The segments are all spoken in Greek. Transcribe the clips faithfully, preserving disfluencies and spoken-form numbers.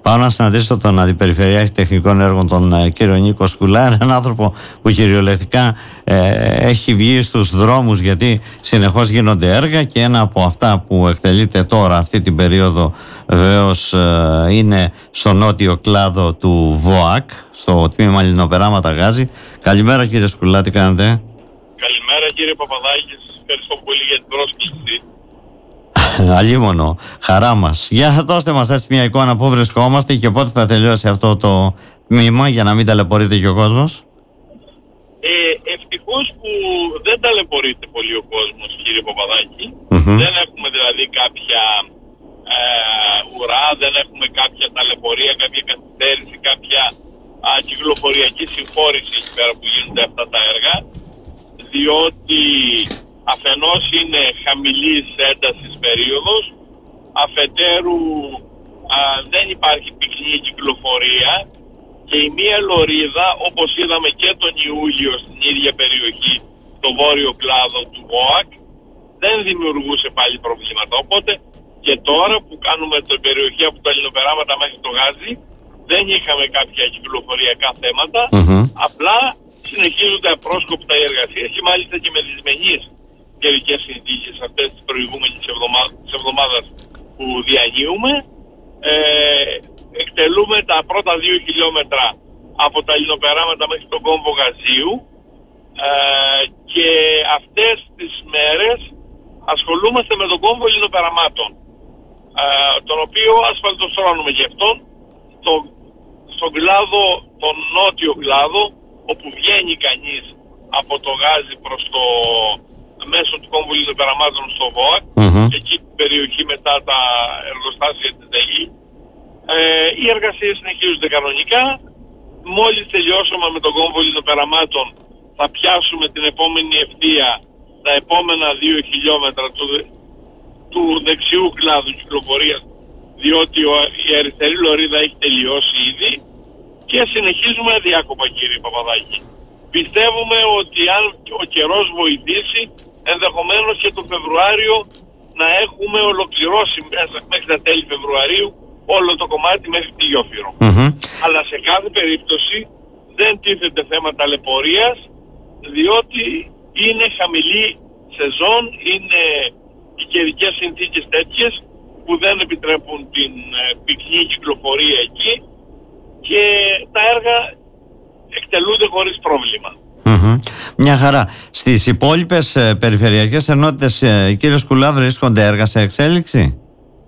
πάω να συναντήσω τον Αντιπεριφερειάρχη Τεχνικών Έργων, τον ε, κύριο Νίκο Σκουλά, έναν άνθρωπο που κυριολεκτικά ε, έχει βγει στους δρόμους, γιατί συνεχώς γίνονται έργα, και ένα από αυτά που εκτελείται τώρα αυτή την περίοδο βεβαίως ε, είναι στο νότιο κλάδο του ΒΟΑΚ, στο τμήμα Λινοπεράματα Γάζη. Καλημέρα κύριε Σκουλά, τι κάνετε? Καλημέρα κύριε Παπαδάκη, σας ευχαριστώ πολύ για την πρόσκληση. Αλίμονο, χαρά μας. Για δώστε μας έτσι μια εικόνα πού βρισκόμαστε και πότε θα τελειώσει αυτό το τμήμα, για να μην ταλαιπωρείται και ο κόσμος. Ε, ευτυχώς που δεν ταλαιπωρείται πολύ ο κόσμος κύριε Παπαδάκη. Mm-hmm. Δεν έχουμε δηλαδή κάποια ε, ουρά, δεν έχουμε κάποια ταλαιπωρία, κάποια καθυστέρηση, κάποια α, κυκλοφοριακή συμφόρηση εκεί πέρα που γίνονται αυτά τα έργα, διότι αφενός είναι χαμηλής έντασης περίοδος, αφετέρου α, δεν υπάρχει πυκνή κυκλοφορία, και η μία λωρίδα, όπως είδαμε και τον Ιούλιο στην ίδια περιοχή, το βόρειο κλάδο του ΒΟΑΚ, δεν δημιουργούσε πάλι προβλήματα. Οπότε και τώρα που κάνουμε την περιοχή από τα Λινοπεράματα μέχρι το Γάζι, δεν είχαμε κάποια κυκλοφοριακά θέματα, Mm-hmm. απλά συνεχίζονται απρόσκοπτα οι εργασίες, και μάλιστα και με δυσμενείς καιρικές συνθήκες αυτές τις προηγούμενες εβδομάδες που διανύουμε. Ε, εκτελούμε τα πρώτα δύο χιλιόμετρα από τα Λινοπεράματα μέχρι τον κόμβο Γαζίου, ε, και αυτές τις μέρες ασχολούμαστε με τον κόμβο Λινοπεραμάτων, ε, τον οποίο ασφαλτοστρώνουμε γι' αυτόν στο, στον κλάδο, τον νότιο κλάδο, όπου βγαίνει κανείς από το Γάζι προς το μέσω του κόμβου Λινοπεραμάτων στο ΒΟΑΚ, Mm-hmm. και εκεί την περιοχή μετά τα εργοστάσια της ΔΕΗ. Ε, οι εργασίες συνεχίζονται κανονικά. Μόλις τελειώσαμε με τον κόμβο Λινοπεραμάτων, θα πιάσουμε την επόμενη ευθεία, τα επόμενα δύο χιλιόμετρα του, του δεξιού κλάδου κυκλοφορίας, διότι ο, η αριστερή λωρίδα έχει τελειώσει ήδη, και συνεχίζουμε αδιάκοπα κύριε Παπαδάκη. Πιστεύουμε ότι αν ο καιρός βοηθήσει, ενδεχομένως και το Φεβρουάριο να έχουμε ολοκληρώσει μέσα μέχρι τα τέλη Φεβρουαρίου όλο το κομμάτι μέχρι τη Γιόφυρο. Mm-hmm. Αλλά σε κάθε περίπτωση δεν τίθεται θέμα ταλαιπωρίας, διότι είναι χαμηλή σεζόν, είναι οι καιρικές συνθήκες τέτοιες που δεν επιτρέπουν την ε, πυκνή κυκλοφορία εκεί, και τα έργα εκτελούνται χωρίς πρόβλημα. Mm-hmm. Μια χαρά. Στις υπόλοιπες ε, περιφερειακές ενότητες, ε, κύριε Σκουλά, βρίσκονται έργα σε εξέλιξη?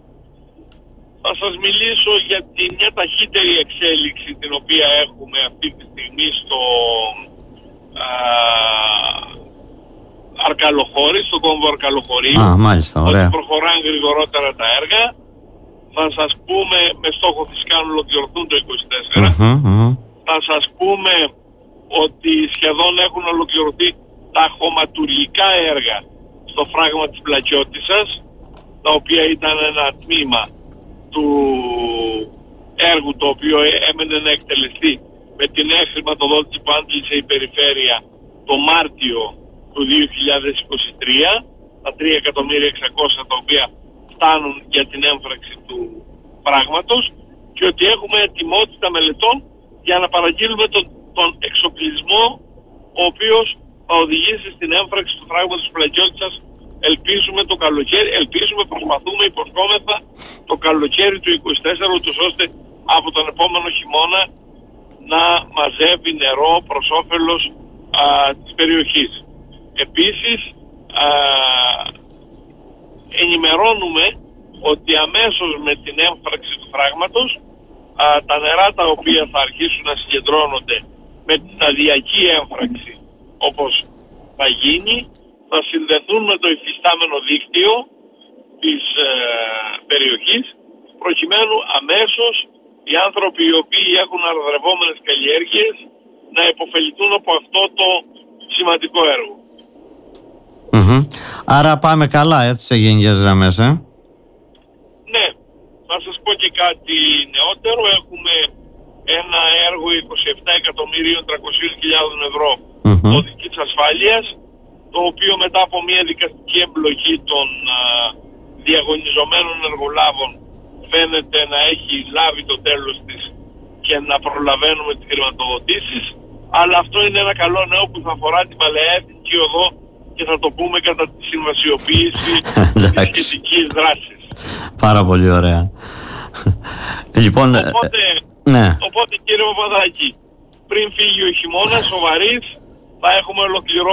Θα σας μιλήσω για τη μια ταχύτερη εξέλιξη την οποία έχουμε αυτή τη στιγμή στο α, Αρκαλοχώρι, στο κόμβο Αρκαλοχωρίου. Α, μάλιστα, ωραία. Ότι προχωράνε γρηγορότερα τα έργα. Θα σας πούμε, με στόχο φυσικά να ολοκληρωθούν το είκοσι τέσσερα, Mm-hmm, mm-hmm. θα σας πούμε ότι σχεδόν έχουν ολοκληρωθεί τα χωματουργικά έργα στο φράγμα της Πλακιώτισσας, τα οποία ήταν ένα τμήμα του έργου το οποίο έμενε να εκτελεστεί με την νέα χρηματοδότηση που άντλησε η Περιφέρεια το Μάρτιο του δύο χιλιάδες είκοσι τρία, τα τρία εκατομμύρια εξακόσια τα οποία φτάνουν για την έμφραξη του πράγματος, και ότι έχουμε ετοιμότητα μελετών για να παραγγείλουμε τον, τον εξοπλισμό ο οποίος θα οδηγήσει στην έμφραξη του φράγματος της Πλακιώτισσας, ελπίζουμε το καλοκαίρι, ελπίζουμε, προσπαθούμε, υποσχόμεθα το καλοκαίρι του είκοσι τέσσερα, ούτως ώστε από τον επόμενο χειμώνα να μαζεύει νερό προς όφελος α, της περιοχής. Επίσης α, ενημερώνουμε ότι αμέσως με την έμφραξη του φράγματος α, τα νερά τα οποία θα αρχίσουν να συγκεντρώνονται με την σταδιακή έμφραξη όπως θα γίνει, θα συνδεθούν με το υφιστάμενο δίκτυο της ε, περιοχής, προκειμένου αμέσως οι άνθρωποι οι οποίοι έχουν αρδρευόμενες καλλιέργειες να υποφεληθούν από αυτό το σημαντικό έργο. Mm-hmm. Άρα πάμε καλά έτσι σε γενικές γραμμές, ε? Ναι, θα σας πω και κάτι νεότερο. Έχουμε ένα έργο είκοσι επτά εκατομμυρίων τριακόσιες χιλιάδες ευρώ mm-hmm. οδικής ασφάλειας, το οποίο μετά από μια δικαστική εμπλοκή των α, διαγωνιζομένων εργολάβων φαίνεται να έχει λάβει το τέλος της και να προλαβαίνουμε τις χρηματοδοτήσεις, αλλά αυτό είναι ένα καλό νέο που θα αφορά την Παλαιά Εθνική Οδό και θα το πούμε κατά τη συμβασιοποίηση της σχετικής δράσης. Πάρα πολύ ωραία. Λοιπόν, οπότε, ναι. οπότε κύριε Παπαδάκη, πριν φύγει ο χειμώνας, ο βαρύς, θα έχουμε ολοκληρώσει